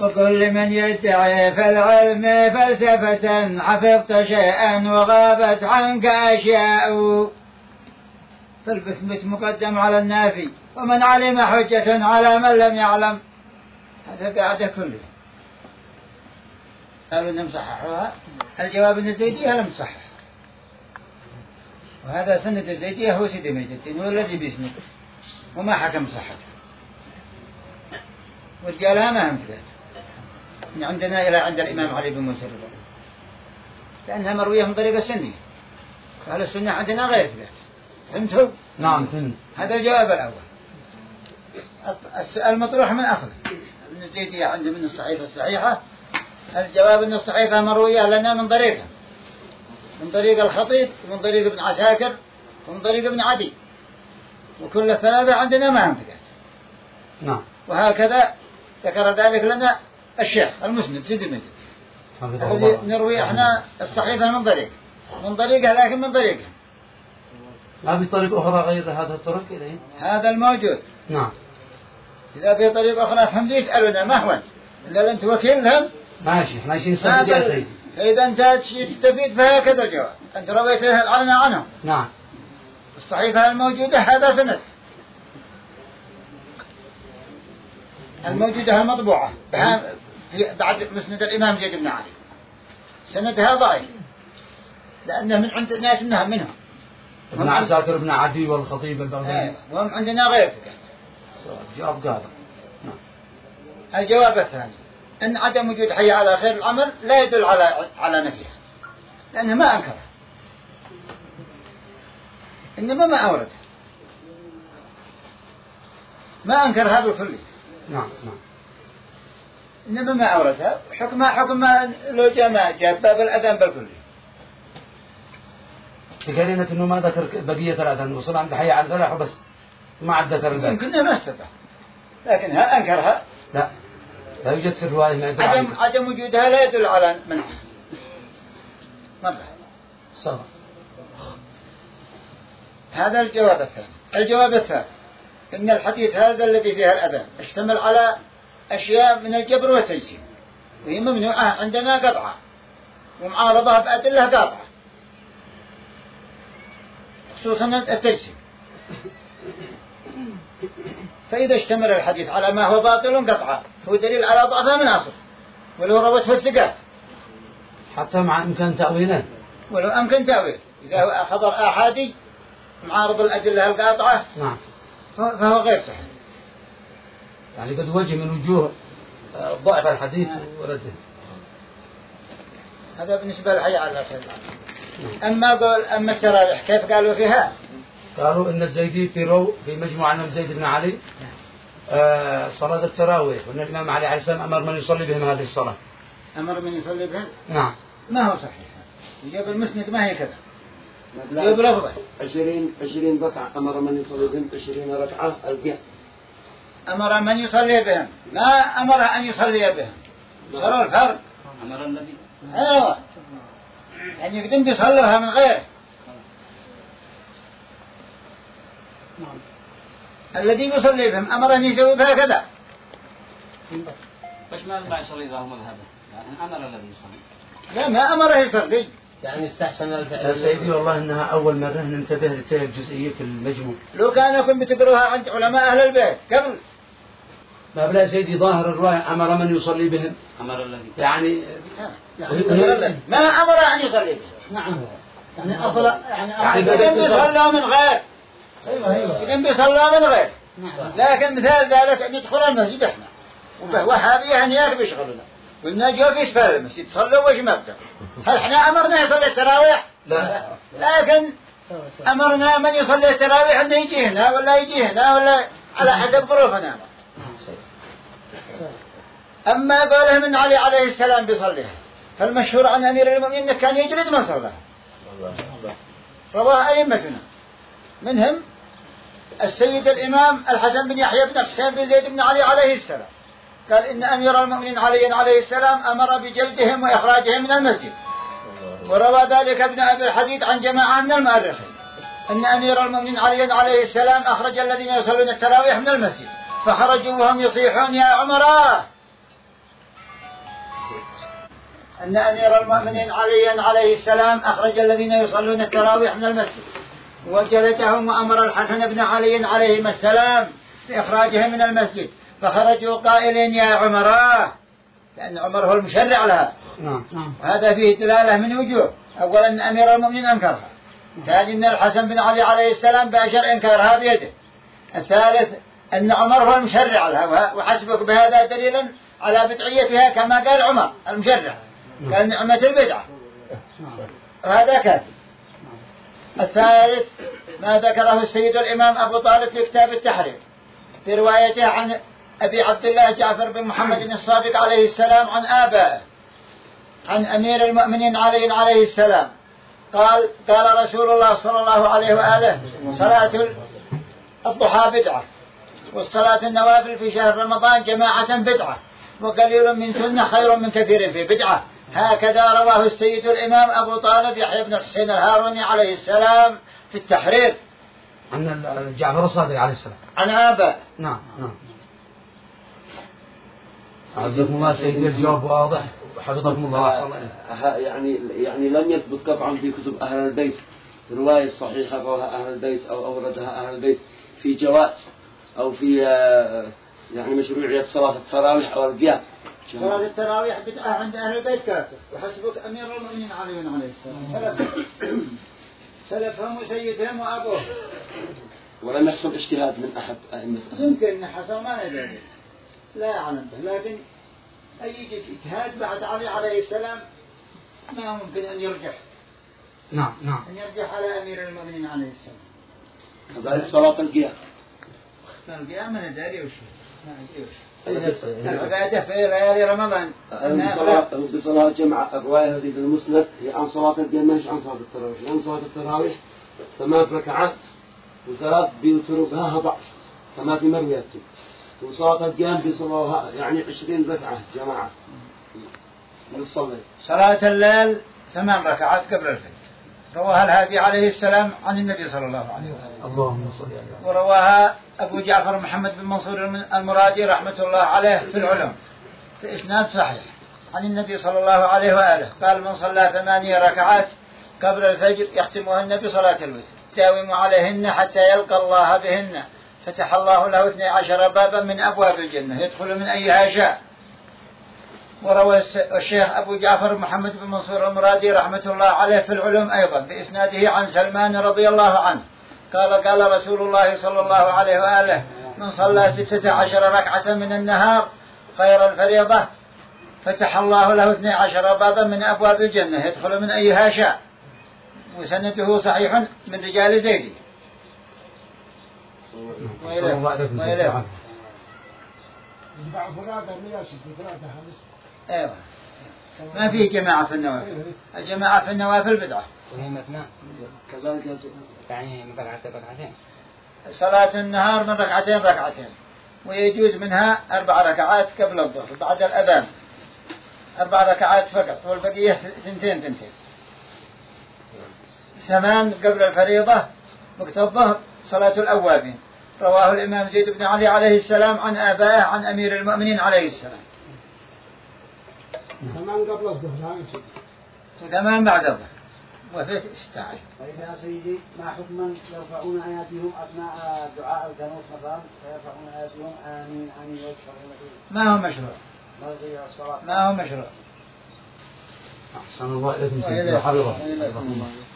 وقل لمن يدعي في العلم فلسفة حفظت شيئا وغابت عنك أشياء، فالإثبات مقدم على النافي، ومن علم حجة على من لم يعلم. هذا قاعدة كله. قالوا إنهم صححوها. الجواب أن الزيدية لم تصحح، وهذا سند الزيدية هو سيدي مجد الدين هو الذي بيسند وما حكم صحته، ورجالها ما هم ثبات من عندنا إلى عند الإمام علي بن موسى الرضا، لأنها مروية من طريق السنية، فهل السنة عندنا غير ثبات. فهمتوا؟ نعم فهمت. هذا الجواب الأول. المطروح من أصله ابن الزيدية عنده من الصحيفة الصحيحة. الجواب أن الصحيفة مروية لنا من طريقها، من طريق الخطيب ومن طريق ابن عساكر ومن طريق ابن عدي، وكل الثلاثة عندنا ما هم ثقات. نعم. وهكذا ذكر ذلك لنا الشيخ المسند سيدي المجد الذي نروي احنا الصحيفة من طريقها لكن من طريقها. ما في طريق أخرى غير هذا الطرق إليه؟ هذا الموجود. نعم. إذا في طريق أخرى فهم يسألنا ما هو إذا أنت وكيلهم ماشي احنا عايشين نستفيد يا سيدي. فإذا أنت تستفيد فهكذا الجواب. أنت رويت العلنا عنهم. نعم. الصحيفة الموجودة هذا سند، الموجودة المطبوعة بعد مسند الإمام زيد بن علي سندها ضعيف لأنه من عند الناس إنها منهم ابن عساكر ابن عدي والخطيب البغدادي وهم عندنا غير ذلك. جواب قال. نعم. الجواب الثاني أن عدم وجود حي على خير العمل لا يدل على نفيها، لأنه ما أنكره، إنما ما أورده، ما أنكرها بالكلية. نعم نعم. إنما ما أوردها حكم لو جاب باب الأذان بالكلية. بقرينة إنه ما ذكر بقية الأذان وصل عند حي على الفلاح وبس ما عاد ذكر الباقي. يمكن ما استطاع، لكنها أنكرها. لا يوجد في الرواية ما يدل عدم وجودها لا يدل على منعها مرة. صح. هذا الجواب الثاني. الجواب الثالث إن الحديث هذا الذي فيها الأذان اشتمل على أشياء من الجبر والتجسيم، وهي ممنوعة عندنا قطعة ومعارضة بأدلة قاطعة، خصوصا التجسيم. فإذا اشتمل الحديث على ما هو باطل قطعا هو دليل على ضعفه من أصل ولو روته الثقات، حتى مع إمكان تأويله، ولو أمكن تأويل إذا هو خبر آحادي معارض الأدلة القاطعة. نعم. فهو غير صحيح. يعني قد وجه من وجوه ضعف الحديث ورده. هذا بالنسبة للحي على خير العمل. أما التراويح كيف قالوا فيها؟ قالوا إن الزيدي في مجموعة عن زيد بن علي صلاة التراويح، وأن الإمام علي عليه السلام أمر من يصلي بهم هذه الصلاة. أمر من يصلي بهم؟ نعم. ما هو صحيح. يجب المسند ما هي كذا. يجب لفظه 20 ركعة أمر من يصلي بهم 20 ركعة البيع. أمر من يصلي بهم ما أمر أن يصلي بهم. صاروا الفرق. أمر النبي. أيوة. يعني يقدم بيصلوها من غيره. نعم. الذي يصلي بهم أمر أن يسوي بها كذا. بس ما يصلي ذا مذهبه، يعني أمر الذي يصلي. لا ما أمره يصلي. يعني استحسن الفعل. يا سيدي والله إنها أول مرة ننتبه لتلك الجزئية في المجموع. لو كانكم بتقروها عند علماء أهل البيت قبل. ما بلا سيدي ظاهر الرواية أمر من يصلي بهم. أمر الذي. يعني ما أمر أن يصلي بهم. نعم. يعني أصل يعني بيصلوا من غير. إذا بيصلوا من غير. لكن مثال ذلك أن يدخل المسجد إحنا وحابيه أن ياك بيشغلنا والنجوا في سفل المسجد صلوا وش مبدأ. هل إحنا أمرنا يصلي التراويح؟ لا. لكن أمرنا من يصلي التراويح أنه يجي هنا ولا يجي هنا ولا على حسب ظروفنا. أما قوله من علي عليه السلام بيصليها فالمشهور عن أمير المؤمنين أنه كان يجلد من صلاها. رواه أئمتنا منهم السيد الإمام الحسن بن يحيى بن حسين بن زيد بن علي عليه السلام قال إن أمير المؤمنين علي عليه السلام أمر بجلدهم وإخراجهم من المسجد. وروى ذلك ابن أبي الحديد عن جماعة من المؤرخين أن أمير المؤمنين علي عليه السلام أخرج الذين يصلون التراويح من المسجد فخرجوا وهم يصيحون يا عمراء أن أمير المؤمنين علي عليه السلام أخرج الذين يصلون التراويح من المسجد وجلدهم وأمر الحسن بن علي عليهما السلام بإخراجهم من المسجد، فخرجوا قائلين يا عمراه، لأن عمر هو المشرع لها. وهذا فيه دلالة من وجوه: أولا أن أمير المؤمنين أنكرها، ثانيا أن الحسن بن علي عليه السلام باشر إنكارها بيده، الثالث أن عمر هو المشرع لها، وحسبك بهذا دليلا على بدعيتها كما قال عمر المشرع، قال نعمة البدعة، وهذا كافي. الثالث ما ذكره السيد الإمام أبو طالب في كتاب التحرير في روايته عن أبي عبد الله جعفر بن محمد الصادق عليه السلام عن آبائه عن أمير المؤمنين علي عليه السلام قال رسول الله صلى الله عليه وآله: صلاة الضحى بدعة، والصلاة النوافل في شهر رمضان جماعة بدعة، وقليل من سنة خير من كثير في بدعة. هكذا رواه السيد الإمام أبو طالب يحيى بن حسين الهاروني عليه السلام في التحرير عن جعفر الصادق عليه السلام عن آباء. نعم. عزكم الله سيدي، الجواب واضح وحفظكم الله. يعني لم يثبت قطعا في كتب أهل البيت رواية صحيحة روها أهل البيت أو أوردها أهل البيت في جواز أو في يعني مشروعية صلاة التراويح أو القيام. صلاة التراويح بدعة عند أهل البيت كافر، وحسبك أمير المؤمنين علي عليه السلام سلفهم وسيدهم وأبوه. ولم يحصل اجتهاد من أحد أئمة. يمكن أن حصل، ما ندري، لا أعلم به، لكن أي اجتهاد بعد علي عليه السلام ما ممكن أن يرجح. نعم. أن يرجح على أمير المؤمنين عليه السلام. كذلك صلاة القيام. القيام ما ندري وش. العبادة في ليالي رمضان. بصلاة جمعة. الرواية هذه المسند هي عن صلاة القيام مش عن صلاة التراويح، لأن صلاة التراويح 8 ركعات وثلاث بيوتروا بها 11 كما في مروياته، وصلاة القيام بصلاها يعني 20 ركعة جماعة نصلي. صلاة الليل 8 ركعات قبل الفجر رواها الهادي عليه السلام عن النبي صلى الله عليه وسلم. اللهم صل على. ورواها أبو جعفر محمد بن منصور المرادي رحمة الله عليه في العلم في إسناد صحيح عن النبي صلى الله عليه وآله قال: من صلى 8 ركعات قبل الفجر يختمهن بصلاة الوتر داوم عليهن حتى يلقى الله بهن فتح الله له 12 بابا من أبواب الجنة يدخل من أيها شاء. وروى الشيخ أبو جعفر محمد بن منصور المرادي رحمة الله عليه في العلوم أيضا بإسناده عن سلمان رضي الله عنه قال رسول الله صلى الله عليه وآله: من صلى 16 ركعة من النهار خير الفريضة فتح الله له 12 بابا من أبواب الجنة يدخل من أيها شاء. وسنده صحيح من رجال زيدي. أيوة. ما فيه جماعة في النوافل، الجماعة في النوافل بدعة. يعني من ركعتين. صلاة النهار من ركعتين ويجوز منها 4 ركعات قبل الظهر بعد الأذان، 4 ركعات فقط، والبقية 2. 8 قبل الفريضة وقت الظهر صلاة الأوابين. رواه الإمام زيد بن علي عليه السلام عن آبائه عن أمير المؤمنين عليه السلام. 8 قبل الظهر 8 بعد الظهر وفي 16. طيب يا سيدي، ما حكما يرفعون آياتهم أثناء دعاء القنوت مثلا فيرفعون آياتهم آمين آمين ويكفرون به؟ ما هو مشروع. ما هو مشروع. أحسن الله إليكم سيدي حبيبه.